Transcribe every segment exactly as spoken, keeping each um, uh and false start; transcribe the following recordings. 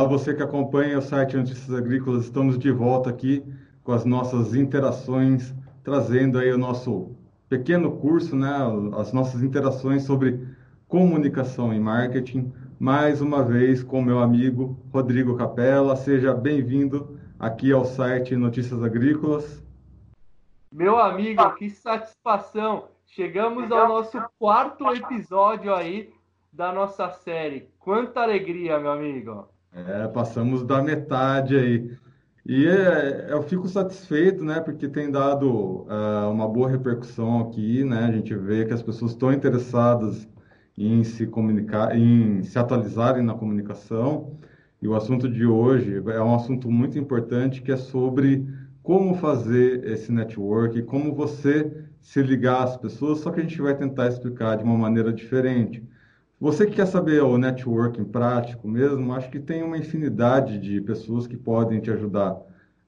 você que acompanha o site Notícias Agrícolas, estamos de volta aqui com as nossas interações, trazendo aí o nosso pequeno curso, né, as nossas interações sobre comunicação e marketing, mais uma vez com meu amigo Rodrigo Capella. Seja bem-vindo aqui ao site Notícias Agrícolas. Meu amigo, que satisfação! Chegamos ao nosso quarto episódio aí da nossa série. Quanta alegria, meu amigo! É, passamos da metade aí. E é, eu fico satisfeito, né, porque tem dado ah, uma boa repercussão aqui, né? A gente vê que as pessoas estão interessadas em se comunicar, em se atualizarem na comunicação. E o assunto de hoje é um assunto muito importante, que é sobre como fazer esse network, como você se ligar às pessoas, só que a gente vai tentar explicar de uma maneira diferente. Você que quer saber o networking prático mesmo, acho que tem uma infinidade de pessoas que podem te ajudar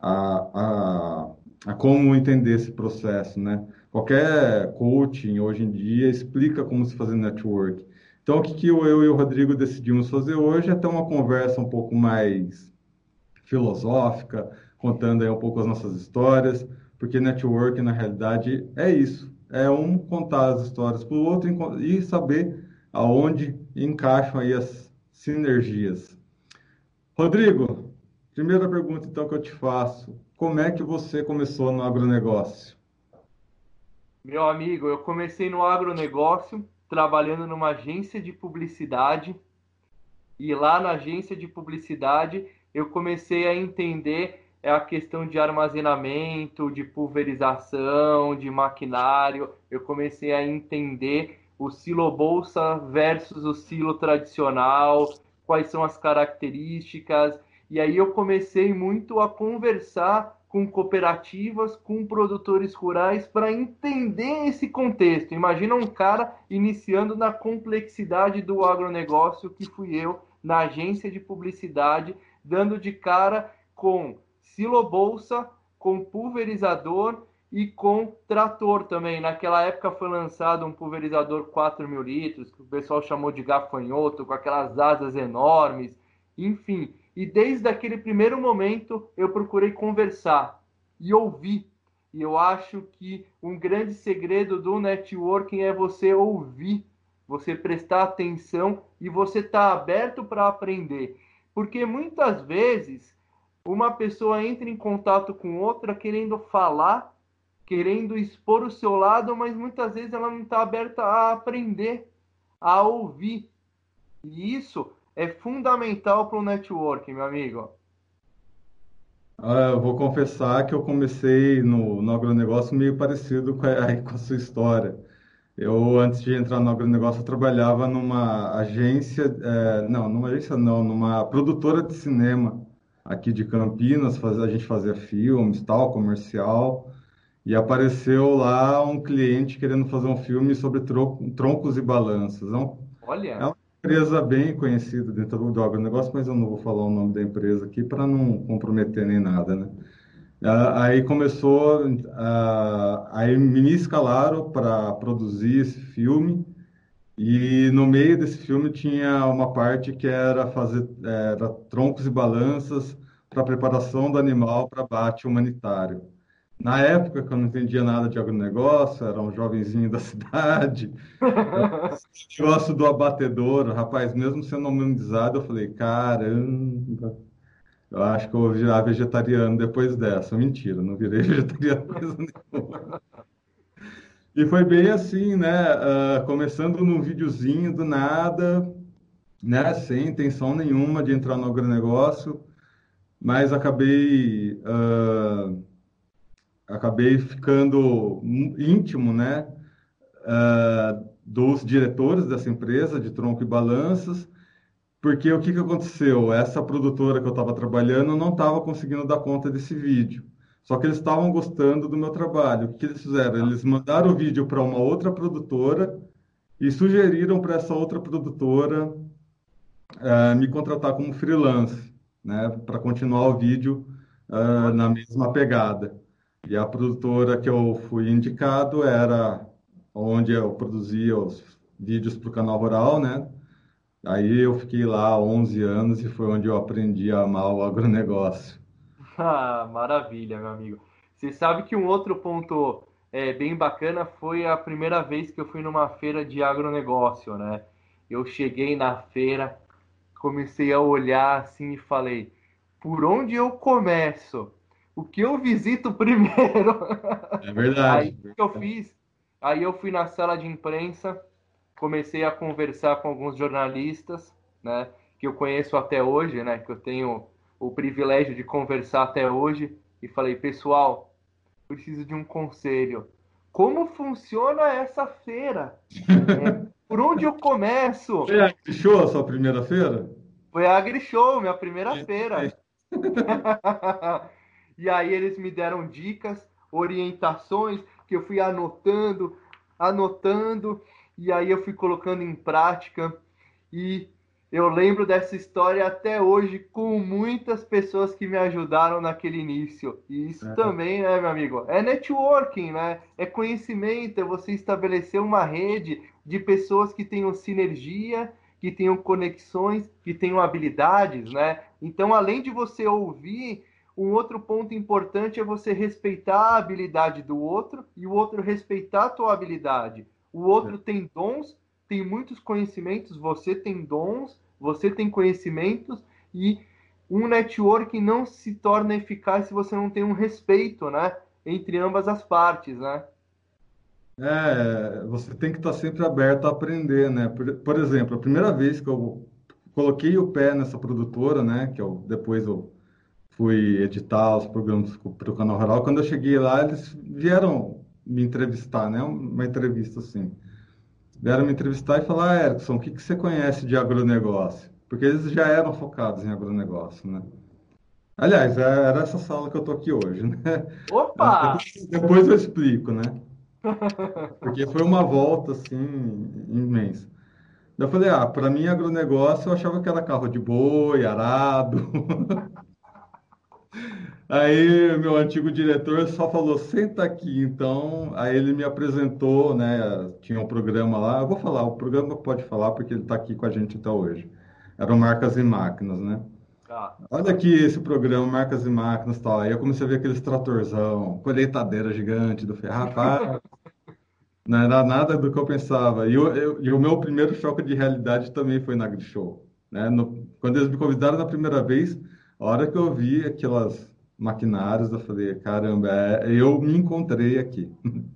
a, a, a como entender esse processo, né? Qualquer coaching hoje em dia explica como se fazer network. Então, o que, que eu, eu e o Rodrigo decidimos fazer hoje é ter uma conversa um pouco mais filosófica, contando aí um pouco as nossas histórias, porque network, na realidade, é isso. É um contar as histórias para o outro e saber aonde encaixam aí as sinergias. Rodrigo, primeira pergunta então que eu te faço, como é que você começou no agronegócio? Meu amigo, eu comecei no agronegócio, trabalhando numa agência de publicidade, e lá na agência de publicidade eu comecei a entender a questão de armazenamento, de pulverização, de maquinário. Eu comecei a entender o silo bolsa versus o silo tradicional, quais são as características. E aí eu comecei muito a conversar com cooperativas, com produtores rurais, para entender esse contexto. Imagina um cara iniciando na complexidade do agronegócio, que fui eu, na agência de publicidade, dando de cara com silobolsa, com pulverizador e com trator também. Naquela época foi lançado um pulverizador quatro mil litros, que o pessoal chamou de gafanhoto, com aquelas asas enormes, enfim. E desde aquele primeiro momento eu procurei conversar e ouvir. E eu acho que um grande segredo do networking é você ouvir, você prestar atenção e você estar tá aberto para aprender. Porque muitas vezes uma pessoa entra em contato com outra querendo falar, querendo expor o seu lado, mas muitas vezes ela não está aberta a aprender, a ouvir. E isso é fundamental para o networking, meu amigo. Ah, eu vou confessar que eu comecei no, no agronegócio meio parecido com a, com a sua história. Eu, antes de entrar no agronegócio, eu trabalhava numa agência, eh, não, numa agência não, numa produtora de cinema aqui de Campinas. Faz- a gente fazia filmes, tal, comercial, e apareceu lá um cliente querendo fazer um filme sobre tro- troncos e balanças. É um- é Olha, uma empresa bem conhecida dentro do do agronegócio, mas eu não vou falar o nome da empresa aqui para não comprometer nem nada, né? Ah, Aí começou, ah, aí me escalaram para produzir esse filme, e no meio desse filme tinha uma parte que era fazer era troncos e balanças para preparação do animal para abate humanitário. Na época que eu não entendia nada de agronegócio, era um jovenzinho da cidade, esse negócio do abatedouro, rapaz, mesmo sendo humanizado, eu falei, caramba, eu acho que eu vou virar vegetariano depois dessa. Mentira, não virei vegetariano coisa nenhuma. E foi bem assim, né? Ah, começando num videozinho do nada, né? Sem intenção nenhuma de entrar no agronegócio, mas acabei, ah, acabei ficando íntimo, né? ah, dos diretores dessa empresa de tronco e balanças. Porque o que que aconteceu? Essa produtora que eu estava trabalhando não estava conseguindo dar conta desse vídeo. Só que eles estavam gostando do meu trabalho. O que eles fizeram? Eles mandaram o vídeo para uma outra produtora e sugeriram para essa outra produtora eh, me contratar como freelance, né, para continuar o vídeo eh, na olha. mesma pegada. E a produtora que eu fui indicado era onde eu produzia os vídeos para o canal Rural, né? Aí eu fiquei lá onze anos e foi onde eu aprendi a amar o agronegócio. Ah, maravilha, meu amigo. Você sabe que um outro ponto é, bem bacana foi a primeira vez que eu fui numa feira de agronegócio, né? Eu cheguei na feira, comecei a olhar assim e falei, por onde eu começo? O que eu visito primeiro? É Aí verdade. o que eu fiz? Aí eu fui na sala de imprensa, comecei a conversar com alguns jornalistas, né, que eu conheço até hoje, né, que eu tenho o privilégio de conversar até hoje, e falei, pessoal, preciso de um conselho. Como funciona essa feira? É, por onde eu começo? Foi a Show a sua primeira feira? Foi a AgriShow, minha primeira É, feira. também. E aí eles me deram dicas, orientações que eu fui anotando, anotando, e aí eu fui colocando em prática. E eu lembro dessa história até hoje com muitas pessoas que me ajudaram naquele início. E isso É, também, né, meu amigo? É networking, né? É conhecimento, é você estabelecer uma rede de pessoas que tenham sinergia, que tenham conexões, que tenham habilidades, né? Então, além de você ouvir, um outro ponto importante é você respeitar a habilidade do outro e o outro respeitar a tua habilidade. O outro tem dons, tem muitos conhecimentos, você tem dons, você tem conhecimentos e um network não se torna eficaz se você não tem um respeito, né, entre ambas as partes, né? É, você tem que estar sempre aberto a aprender, né? Por, por exemplo, a primeira vez que eu coloquei o pé nessa produtora, né? Que eu, depois eu fui editar os programas para o Canal Rural. Quando eu cheguei lá, eles vieram me entrevistar, né? Uma entrevista assim. Vieram me entrevistar e falar, ah, Erickson, o que que você conhece de agronegócio? Porque eles já eram focados em agronegócio, né? Aliás, é- era essa sala que eu tô aqui hoje, né? Opa! Depois, depois eu explico, né? Porque foi uma volta, assim, imensa. Eu falei, ah, para mim agronegócio eu achava que era carro de boi, arado. Aí meu antigo diretor só falou, senta aqui, então. Aí ele me apresentou, né? Tinha um programa lá. Eu vou falar, o programa pode falar porque ele está aqui com a gente até hoje. Eram Marcas e Máquinas, né? Ah, Olha aqui esse programa, Marcas e Máquinas e tal. Aí eu comecei a ver aqueles tratorzão, colheitadeira gigante do ferro. Rapaz, não era nada do que eu pensava. E, eu, eu- e o meu primeiro choque de realidade também foi na AgriShow, né? No- quando eles me convidaram na primeira vez, a hora que eu vi aquelas maquinários, eu falei, caramba, é, eu me encontrei aqui.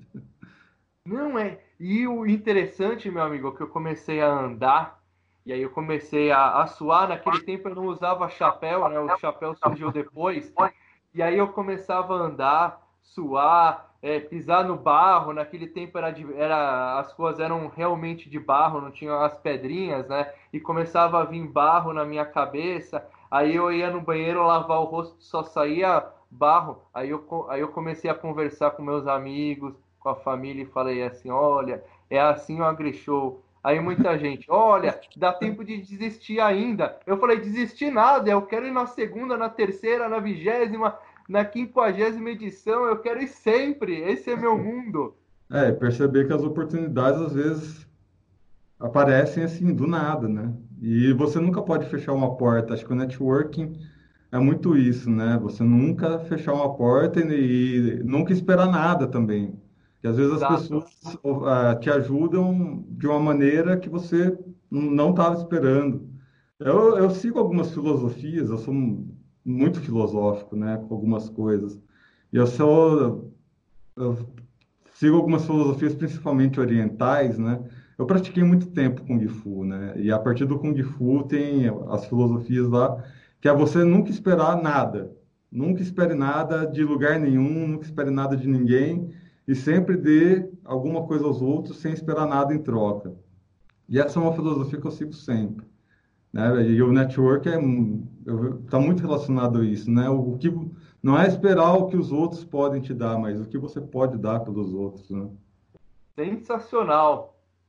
não é. E o interessante, meu amigo, é que eu comecei a andar, e aí eu comecei a, a suar. Naquele tempo eu não usava chapéu, né? O chapéu surgiu depois. E aí eu começava a andar, suar, é, pisar no barro. Naquele tempo era, de- era as ruas eram realmente de barro, não tinham as pedrinhas, né? E começava a vir barro na minha cabeça. Aí eu ia no banheiro lavar o rosto, só saía barro. Aí eu, co- aí eu comecei a conversar com meus amigos, com a família e falei assim: olha, é assim o AgriShow. Aí muita gente, olha, dá tempo de desistir ainda. Eu falei, desistir nada, eu quero ir na segunda, na terceira, na vigésima, na quinquagésima edição, eu quero ir sempre. Esse é meu mundo. É, perceber que as oportunidades às vezes aparecem assim do nada, né? E você nunca pode fechar uma porta. Acho que o networking é muito isso, né? Você nunca fechar uma porta e, e nunca esperar nada também. Que às vezes as Exato. pessoas ah, te ajudam de uma maneira que você não estava esperando. Eu, eu sigo algumas filosofias, eu sou muito filosófico, né, com algumas coisas. E eu sou, eu sigo algumas filosofias, principalmente orientais, né? Eu pratiquei muito tempo Kung Fu, né? E a partir do Kung Fu tem as filosofias lá, que é você nunca esperar nada. Nunca espere nada de lugar nenhum, nunca espere nada de ninguém e sempre dê alguma coisa aos outros sem esperar nada em troca. E essa é uma filosofia que eu sigo sempre, né? E o network é está muito relacionado a isso, né? O, o que não é esperar o que os outros podem te dar, mas o que você pode dar pelos outros, né? Sensacional.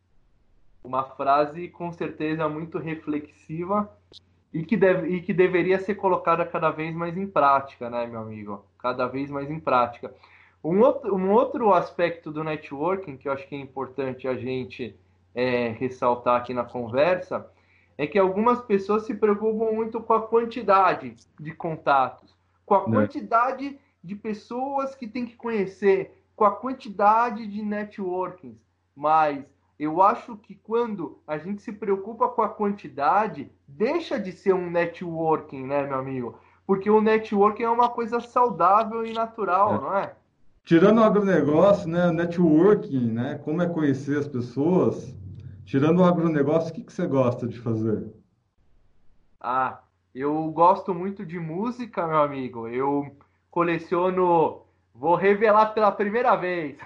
Uma frase com certeza muito reflexiva e que, deve, e que deveria ser colocada cada vez mais em prática, né, meu amigo? Cada vez mais em prática. Um outro, um outro aspecto do networking que eu acho que é importante a gente é, ressaltar aqui na conversa é que algumas pessoas se preocupam muito com a quantidade de contatos, com a né? quantidade de pessoas que tem que conhecer, com a quantidade de networkings. Mas eu acho que quando a gente se preocupa com a quantidade, deixa de ser um networking, né, meu amigo? Porque o networking é uma coisa saudável e natural, É. não é? Tirando o agronegócio, né, networking, né, como é conhecer as pessoas, tirando o agronegócio, o que que você gosta de fazer? Ah, eu gosto muito de música, meu amigo. Eu coleciono. Vou revelar pela primeira vez.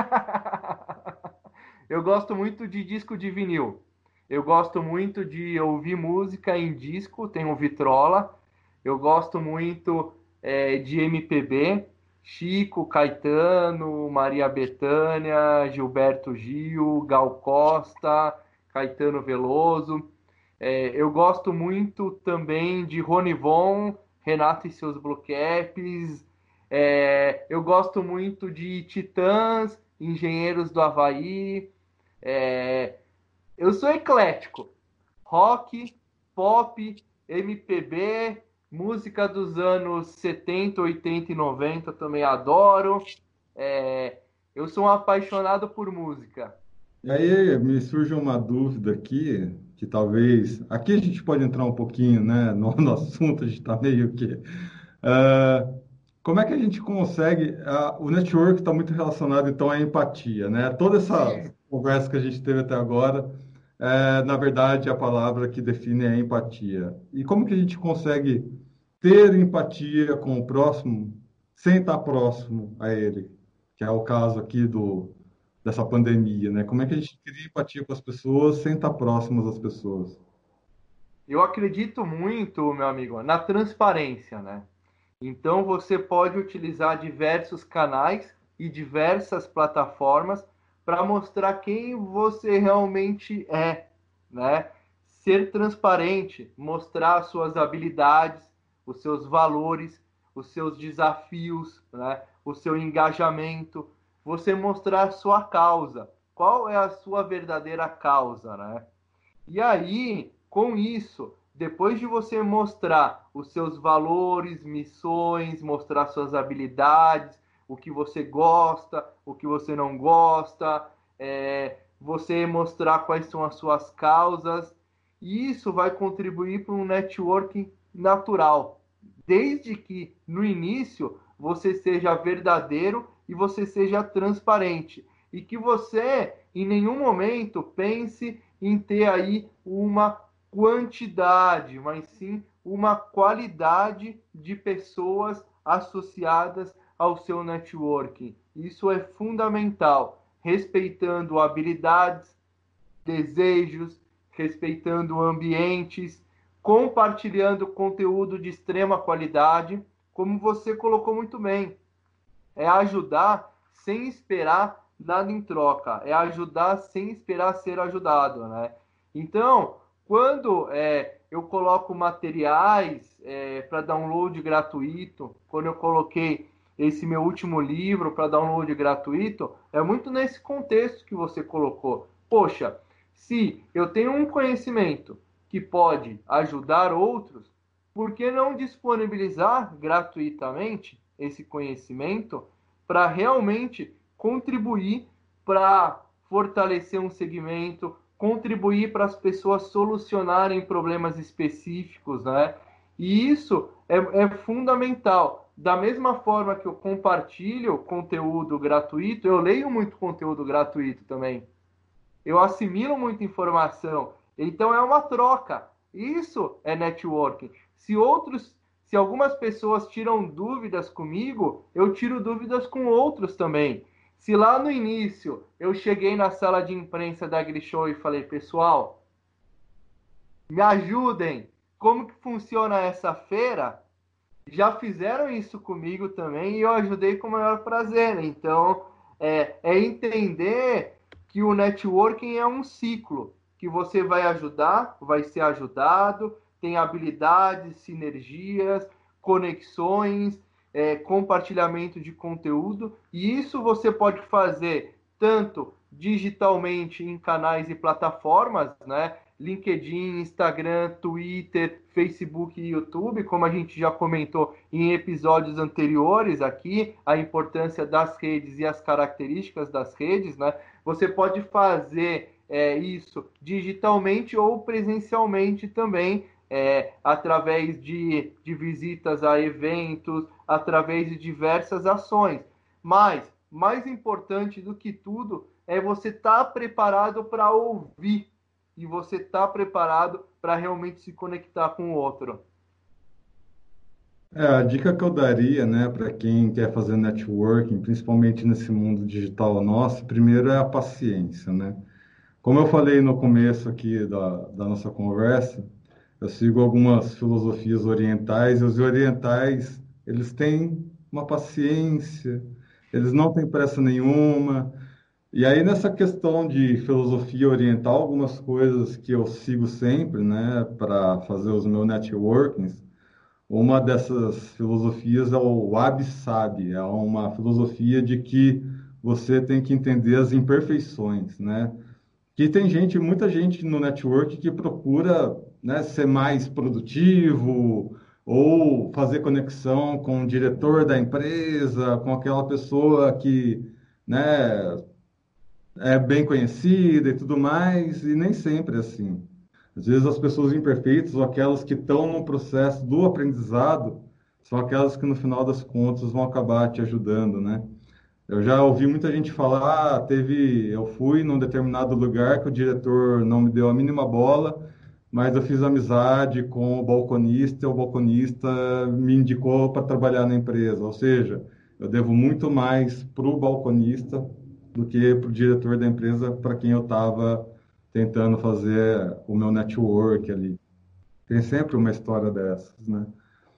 Eu gosto muito de disco de vinil. Eu gosto muito de ouvir música em disco, tenho vitrola. Eu gosto muito é, de M P B, Chico, Caetano, Maria Bethânia, Gilberto Gil, Gal Costa, Caetano Veloso. É, eu gosto muito também de Ronivon, Renato e seus Blue Caps. É, eu gosto muito de Titãs, Engenheiros do Havaí. É, eu sou eclético. Rock, pop, M P B, música dos anos setenta, oitenta e noventa também adoro. É, eu sou um apaixonado por música. E aí me surge uma dúvida aqui, que talvez, aqui a gente pode entrar um pouquinho, né, no, no assunto, a gente está meio que... ah, como é que a gente consegue... ah, o network está muito relacionado, então, à empatia, né? Toda essa Sim. conversa que a gente teve até agora, é, na verdade, a palavra que define é a empatia. E como que a gente consegue ter empatia com o próximo sem estar próximo a ele? Que é o caso aqui do dessa pandemia, né? Como é que a gente cria empatia com as pessoas sem estar próximos às pessoas? Eu acredito muito, meu amigo, na transparência, né? Então você pode utilizar diversos canais e diversas plataformas para mostrar quem você realmente é, né? Ser transparente, mostrar suas habilidades, os seus valores, os seus desafios, né? O seu engajamento, você mostrar a sua causa. Qual é a sua verdadeira causa, né? E aí, com isso, depois de você mostrar os seus valores, missões, mostrar suas habilidades, o que você gosta, o que você não gosta, é, você mostrar quais são as suas causas, e isso vai contribuir para um networking natural, desde que no início você seja verdadeiro e você seja transparente, e que você em nenhum momento pense em ter aí uma quantidade, mas sim uma qualidade de pessoas associadas ao seu networking. Isso é fundamental, respeitando habilidades, desejos, respeitando ambientes, compartilhando conteúdo de extrema qualidade, como você colocou muito bem. É ajudar sem esperar nada em troca. É ajudar sem esperar ser ajudado, né? Então, quando é, eu coloco materiais é, para download gratuito, quando eu coloquei esse meu último livro para download gratuito, é muito nesse contexto que você colocou. Poxa, se eu tenho um conhecimento que pode ajudar outros, por que não disponibilizar gratuitamente esse conhecimento para realmente contribuir para fortalecer um segmento, contribuir para as pessoas solucionarem problemas específicos, né? E isso é, é fundamental. Da mesma forma que eu compartilho conteúdo gratuito, eu leio muito conteúdo gratuito também. Eu assimilo muita informação. Então é uma troca. Isso é networking. Se outros, se algumas pessoas tiram dúvidas comigo, eu tiro dúvidas com outros também. Se lá no início eu cheguei na sala de imprensa da Grishow e falei, pessoal, me ajudem, como que funciona essa feira? Já fizeram isso comigo também e eu ajudei com o maior prazer. Então, é, é entender que o networking é um ciclo, que você vai ajudar, vai ser ajudado, tem habilidades, sinergias, conexões, é, compartilhamento de conteúdo, e isso você pode fazer tanto digitalmente em canais e plataformas, né? LinkedIn, Instagram, Twitter, Facebook e YouTube, como a gente já comentou em episódios anteriores aqui, a importância das redes e as características das redes, né? Você pode fazer é, isso digitalmente ou presencialmente também, é, através de, de visitas a eventos, através de diversas ações. Mas, mais importante do que tudo, é você estar preparado para ouvir e você estar preparado para realmente se conectar com o outro. É, a dica que eu daria, né, para quem quer fazer networking, principalmente nesse mundo digital nosso, primeiro é a paciência, né? Como eu falei no começo aqui da, da nossa conversa, eu sigo algumas filosofias orientais, e os orientais, eles têm uma paciência, eles não têm pressa nenhuma. E aí, nessa questão de filosofia oriental, algumas coisas que eu sigo sempre, né, para fazer os meus networkings, uma dessas filosofias é o Wabi-Sabi, é uma filosofia de que você tem que entender as imperfeições, né? Que tem gente, muita gente no network que procura, né, ser mais produtivo ou fazer conexão com o diretor da empresa, com aquela pessoa que, né, é bem conhecida e tudo mais, e nem sempre é assim. Às vezes as pessoas imperfeitas ou aquelas que estão no processo do aprendizado são aquelas que no final das contas vão acabar te ajudando, né? Eu já ouvi muita gente falar, ah, teve, eu fui num determinado lugar que o diretor não me deu a mínima bola, mas eu fiz amizade com o balconista e o balconista me indicou para trabalhar na empresa. Ou seja, eu devo muito mais para o balconista do que para o diretor da empresa para quem eu estava tentando fazer o meu network ali. Tem sempre uma história dessas, né?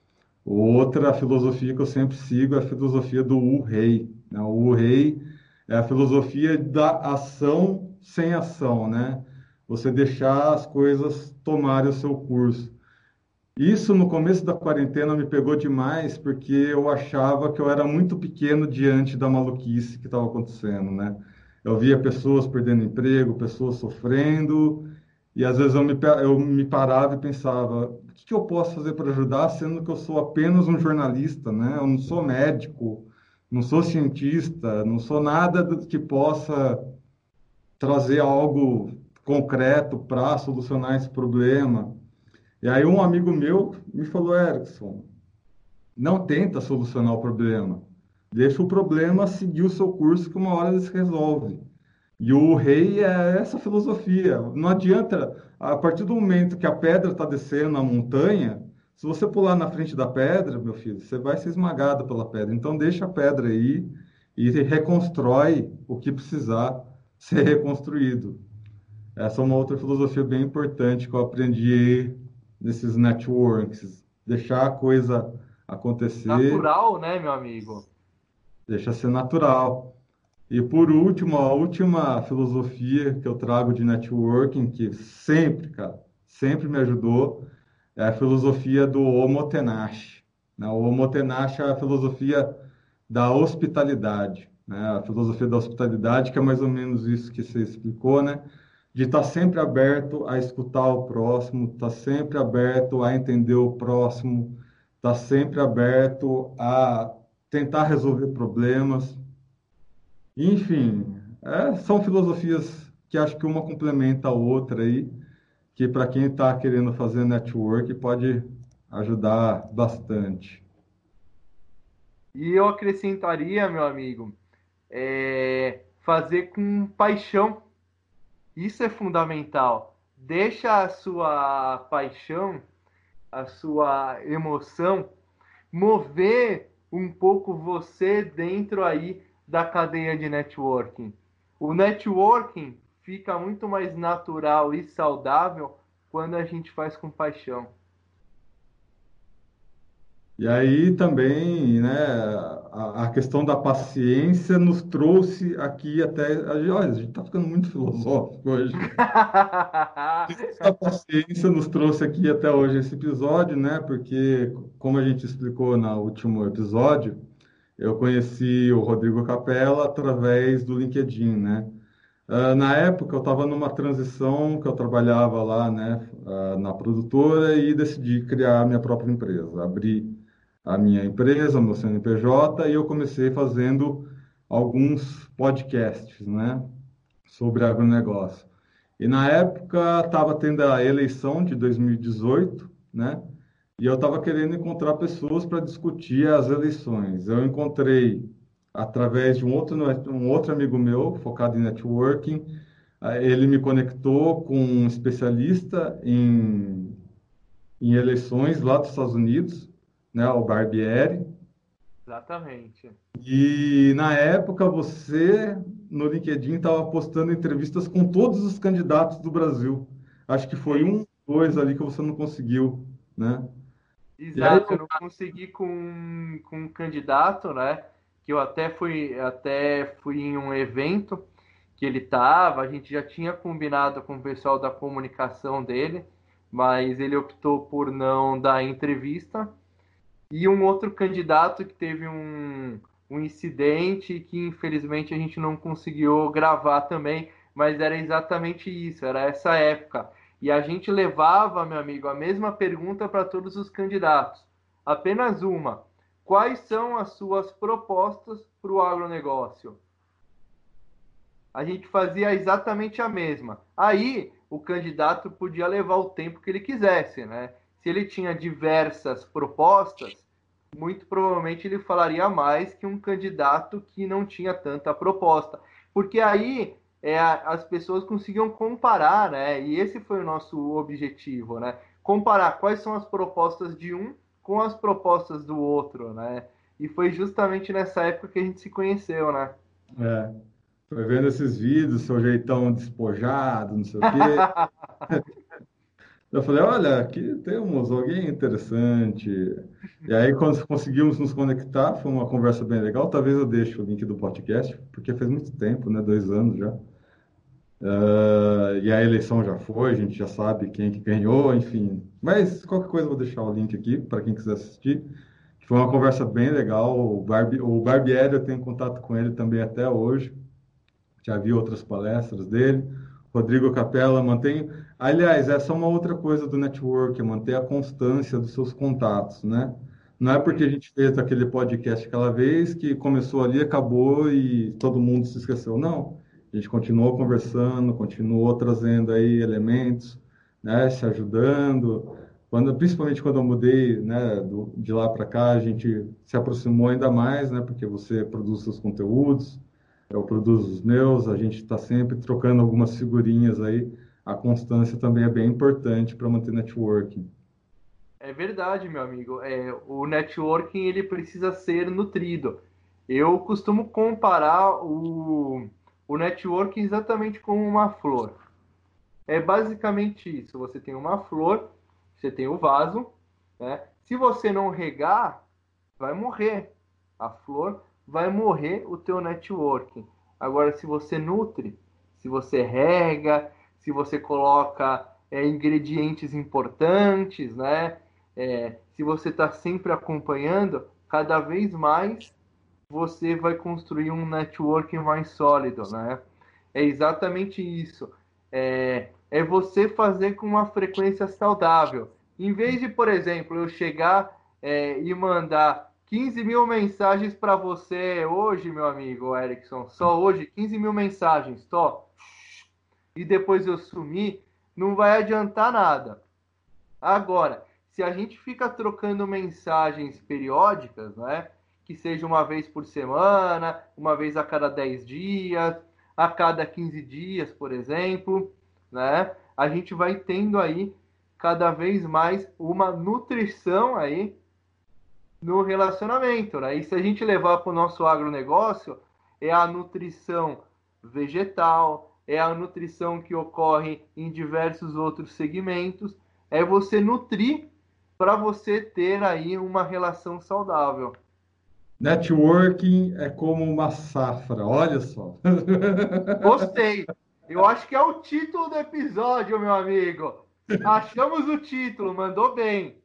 Outra filosofia que eu sempre sigo é a filosofia do Wu-Rei, né? O Wu-Rei é a filosofia da ação sem ação, né? Você deixar as coisas tomarem o seu curso. Isso no começo da quarentena me pegou demais porque eu achava que eu era muito pequeno diante da maluquice que estava acontecendo, né? Eu via pessoas perdendo emprego, pessoas sofrendo, e às vezes eu me, pa- eu me parava e pensava, o que que eu posso fazer para ajudar, sendo que eu sou apenas um jornalista, né? Eu não sou médico, não sou cientista, não sou nada do que possa trazer algo concreto para solucionar esse problema. E aí um amigo meu me falou, Erickson, não tenta solucionar o problema. Deixa o problema seguir o seu curso que uma hora ele se resolve. E o rei é essa filosofia. Não adianta, a partir do momento que a pedra está descendo a montanha, se você pular na frente da pedra, meu filho, você vai ser esmagado pela pedra. Então deixa a pedra aí e reconstrói o que precisar ser reconstruído. Essa é uma outra filosofia bem importante que eu aprendi nesses networks. Deixar a coisa acontecer, Natural, né, meu amigo? deixa ser natural. E por último, a última filosofia que eu trago de networking, que sempre, cara, sempre me ajudou, é a filosofia do omotenashi, né? O omotenashi é a filosofia da hospitalidade, né? A filosofia da hospitalidade, que é mais ou menos isso que você explicou, né? De estar sempre aberto a escutar o próximo, estar sempre aberto a entender o próximo, estar sempre aberto a tentar resolver problemas. Enfim, é, são filosofias que acho que uma complementa a outra aí, que para quem está querendo fazer network pode ajudar bastante. E eu acrescentaria, meu amigo, é, fazer com paixão. Isso é fundamental. Deixa a sua paixão, a sua emoção, mover um pouco você dentro aí da cadeia de networking. O networking fica muito mais natural e saudável quando a gente faz com paixão. E aí também, né, a, a questão da paciência nos trouxe aqui até. Olha, a gente está ficando muito filosófico hoje. A paciência nos trouxe aqui até hoje esse episódio, né? Porque, como a gente explicou no último episódio, eu conheci o Rodrigo Capella através do LinkedIn, né? Ah, na época, eu estava numa transição que eu trabalhava lá, né, ah, na produtora e decidi criar a minha própria empresa. Abri a minha empresa, o meu C N P J, e eu comecei fazendo alguns podcasts, né, sobre agronegócio. E na época estava tendo a eleição de dois mil e dezoito, né, e eu estava querendo encontrar pessoas para discutir as eleições. Eu encontrei, através de um outro, um outro amigo meu, focado em networking, ah, ele me conectou com um especialista em, em eleições lá dos Estados Unidos, né, o Barbieri. Exatamente. E na época você, no LinkedIn, estava postando entrevistas com todos os candidatos do Brasil. Acho que foi Sim, um, dois ali que você não conseguiu, né? E aí exato. Eu não consegui com, com um candidato, né? Que eu até fui, até fui em um evento que ele estava, a gente já tinha combinado com o pessoal da comunicação dele, mas ele optou por não dar entrevista. E um outro candidato que teve um, um incidente que infelizmente a gente não conseguiu gravar também, mas era exatamente isso, era essa época. E a gente levava, meu amigo, a mesma pergunta para todos os candidatos. Apenas uma. Quais são as suas propostas para o agronegócio? A gente fazia exatamente a mesma. Aí o candidato podia levar o tempo que ele quisesse, né? Se ele tinha diversas propostas, muito provavelmente ele falaria mais que um candidato que não tinha tanta proposta. Porque aí é, as pessoas conseguiam comparar, né? E esse foi o nosso objetivo, né? Comparar quais são as propostas de um com as propostas do outro, né? E foi justamente nessa época que a gente se conheceu, né? é, foi vendo esses vídeos, seu jeitão despojado, não sei o quê. Eu falei, olha, aqui temos alguém interessante. E aí, quando conseguimos nos conectar, foi uma conversa bem legal. Talvez eu deixe o link do podcast, porque faz muito tempo, né? Dois anos já. Ah, e a eleição já foi, a gente já sabe quem que ganhou, enfim. Mas qualquer coisa eu vou deixar o link aqui para quem quiser assistir. Foi uma conversa bem legal. O, Barbi, o Barbieri, eu tenho contato com ele também até hoje. Já vi outras palestras dele. Rodrigo Capella mantém. Aliás, essa é uma outra coisa do network, é manter a constância dos seus contatos, né? Não é porque a Uhum. gente fez aquele podcast aquela vez que começou ali, acabou e todo mundo se esqueceu. Não. A gente continuou conversando, continuou trazendo aí elementos, né? Se ajudando. Quando, principalmente quando eu mudei, né, do, de lá para cá, a gente se aproximou ainda mais, né? Porque você produz seus conteúdos, eu produzo os meus, a gente está sempre trocando algumas figurinhas aí. A constância também é bem importante para manter networking. É verdade, meu amigo. É, o networking ele precisa ser nutrido. Eu costumo comparar o, o networking exatamente como uma flor. É basicamente isso. Você tem uma flor, você tem o vaso, né? Se você não regar, vai morrer. A flor vai morrer o teu networking. Agora, se você nutre, se você rega, se você coloca é, ingredientes importantes, né? É, se você está sempre acompanhando, cada vez mais você vai construir um networking mais sólido, né? É exatamente isso. É, é você fazer com uma frequência saudável. Em vez de, por exemplo, eu chegar é, e mandar quinze mil mensagens para você hoje, meu amigo Erickson, só hoje, quinze mil mensagens, só, e depois eu sumir, não vai adiantar nada. Agora, se a gente fica trocando mensagens periódicas, né? Que seja uma vez por semana, uma vez a cada dez dias, a cada quinze dias, por exemplo, né? A gente vai tendo aí cada vez mais uma nutrição aí no relacionamento, né? E se a gente levar para o nosso agronegócio, é a nutrição vegetal, é a nutrição que ocorre em diversos outros segmentos, é você nutrir para você ter aí uma relação saudável. Networking é como uma safra, olha só. Gostei. Eu acho que é o título do episódio, meu amigo. Achamos o título, mandou bem.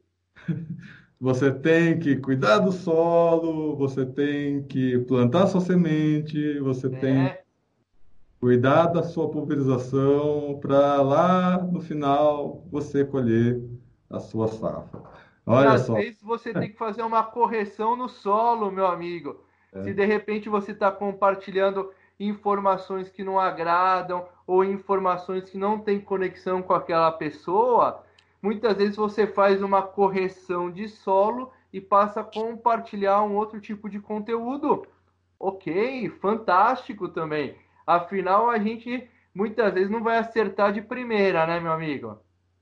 Você tem que cuidar do solo, você tem que plantar sua semente, você tem É, Cuidar da sua pulverização para lá no final você colher a sua safra. E Olha às só. vezes você tem que fazer uma correção no solo, meu amigo. Se É, de repente você está compartilhando informações que não agradam ou informações que não têm conexão com aquela pessoa, muitas vezes você faz uma correção de solo e passa a compartilhar um outro tipo de conteúdo. Ok, fantástico também. Afinal, a gente muitas vezes não vai acertar de primeira, né, meu amigo?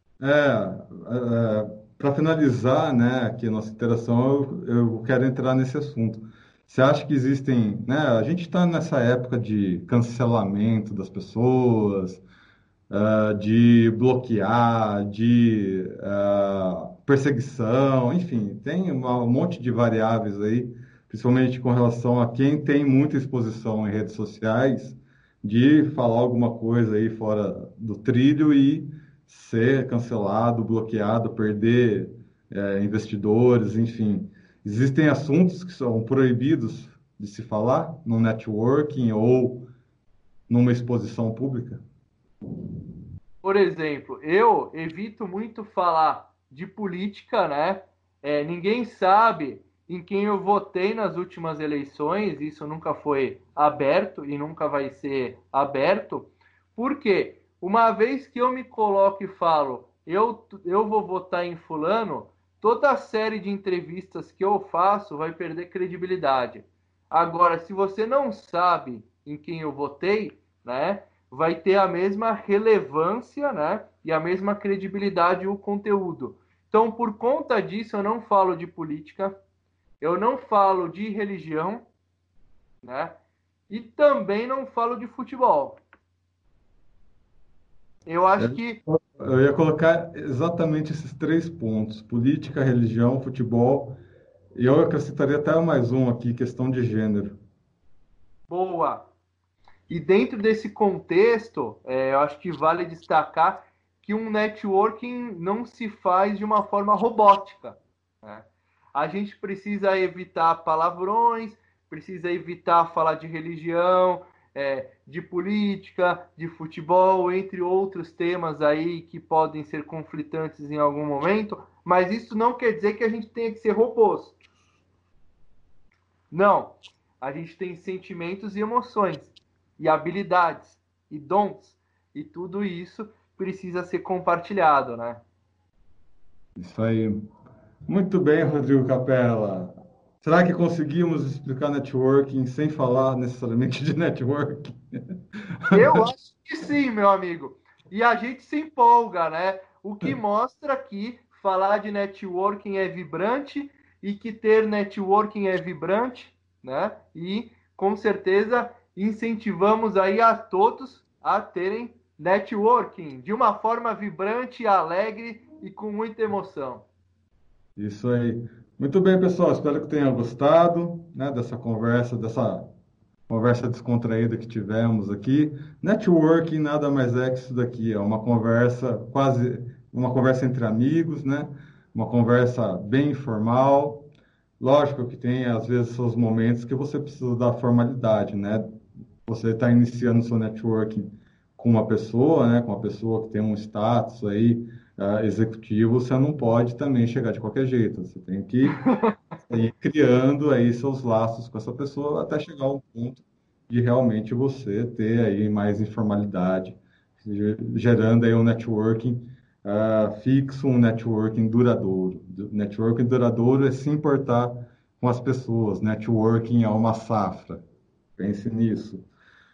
para finalizar, né, aqui a nossa interação, eu, eu quero entrar nesse assunto. Você acha que existem, né, a gente está nessa época de cancelamento das pessoas, ah, de bloquear, de ah, perseguição, enfim, tem uma- um monte de variáveis aí, principalmente com relação a quem tem muita exposição em redes sociais, de falar alguma coisa aí fora do trilho e ser cancelado, bloqueado, perder eh, investidores, enfim. Existem assuntos que são proibidos de se falar no networking ou numa exposição pública? Por exemplo, eu evito muito falar de política, né? É, ninguém sabe em quem eu votei nas últimas eleições, isso nunca foi aberto e nunca vai ser aberto, porque uma vez que eu me coloco e falo, eu, eu vou votar em fulano, toda a série de entrevistas que eu faço vai perder credibilidade. Agora, se você não sabe em quem eu votei, né? Vai ter a mesma relevância, né? E a mesma credibilidade o conteúdo. Então, por conta disso, eu não falo de política, eu não falo de religião, né? E também não falo de futebol. Eu acho que Eu ia colocar exatamente esses três pontos: política, religião, futebol. E eu acrescentaria até mais um aqui, questão de gênero. boa. E dentro desse contexto, é, eu acho que vale destacar que um networking não se faz de uma forma robótica, né? A gente precisa evitar palavrões, precisa evitar falar de religião, é, de política, de futebol, entre outros temas aí que podem ser conflitantes em algum momento, mas isso não quer dizer que a gente tenha que ser robôs. Não. A gente tem sentimentos e emoções, e habilidades, e dons, e tudo isso precisa ser compartilhado, né? Isso aí. Muito bem, Rodrigo Capella. Será que conseguimos explicar networking sem falar necessariamente de networking? Eu acho que sim, meu amigo. E a gente se empolga, né? O que mostra que falar de networking é vibrante e que ter networking é vibrante, né? E com certeza incentivamos aí a todos a terem networking de uma forma vibrante, alegre e com muita emoção. Isso aí. Muito bem, pessoal. Espero que tenham gostado, né, dessa conversa, dessa conversa descontraída que tivemos aqui. Networking nada mais é que isso daqui, é uma conversa quase, uma conversa entre amigos, né? Uma conversa bem informal. Lógico que tem, às vezes, seus momentos que você precisa da formalidade, né? Você está iniciando seu networking com uma pessoa, né? Com uma pessoa que tem um status aí, ah, executivo, você não pode também chegar de qualquer jeito. Você tem que ir criando aí seus laços com essa pessoa até chegar ao ponto de realmente você ter aí mais informalidade, ge- gerando aí um networking ah, fixo, um networking duradouro. Du- Networking duradouro é se importar com as pessoas. Networking é uma safra. Pense nisso.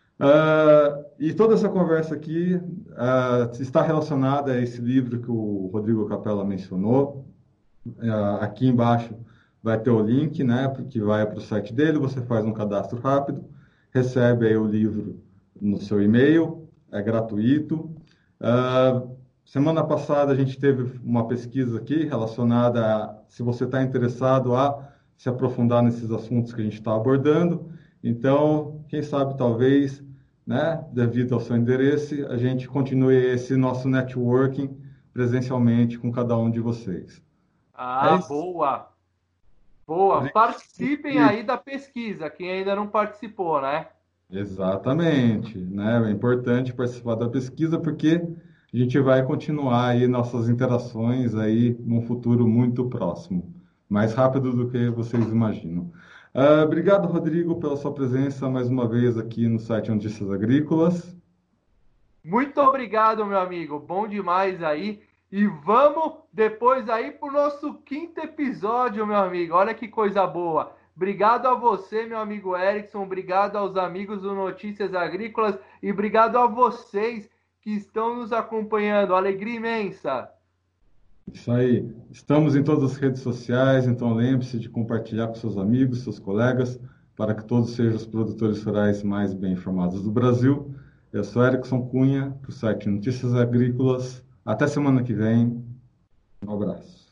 Ah, e toda essa conversa aqui ah, está relacionada a esse livro que o Rodrigo Capella mencionou. Ah, aqui embaixo vai ter o link, né, que vai para o site dele, você faz um cadastro rápido, recebe aí o livro no seu e-mail, é gratuito. Ah, semana passada a gente teve uma pesquisa aqui relacionada a se você está interessado a se aprofundar nesses assuntos que a gente está abordando. Então, quem sabe talvez, né, devido ao seu interesse, a gente continue esse nosso networking presencialmente com cada um de vocês. É Ah, isso. boa, boa. A gente- Participem aí da pesquisa, quem ainda não participou, né? Exatamente, né? É importante participar da pesquisa porque a gente vai continuar aí nossas interações aí num futuro muito próximo, mais rápido do que vocês imaginam. Ah, obrigado, Rodrigo, pela sua presença mais uma vez aqui no site Notícias Agrícolas. Muito obrigado, meu amigo. Bom demais aí. E vamos depois aí pro nosso quinto episódio, meu amigo. Olha que coisa boa. Obrigado a você, meu amigo Erickson. Obrigado aos amigos do Notícias Agrícolas. E obrigado a vocês que estão nos acompanhando. Alegria imensa. Isso aí. Estamos em todas as redes sociais, então lembre-se de compartilhar com seus amigos, seus colegas, para que todos sejam os produtores rurais mais bem informados do Brasil. Eu sou Erickson Cunha, do site Notícias Agrícolas. Até semana que vem. Um abraço.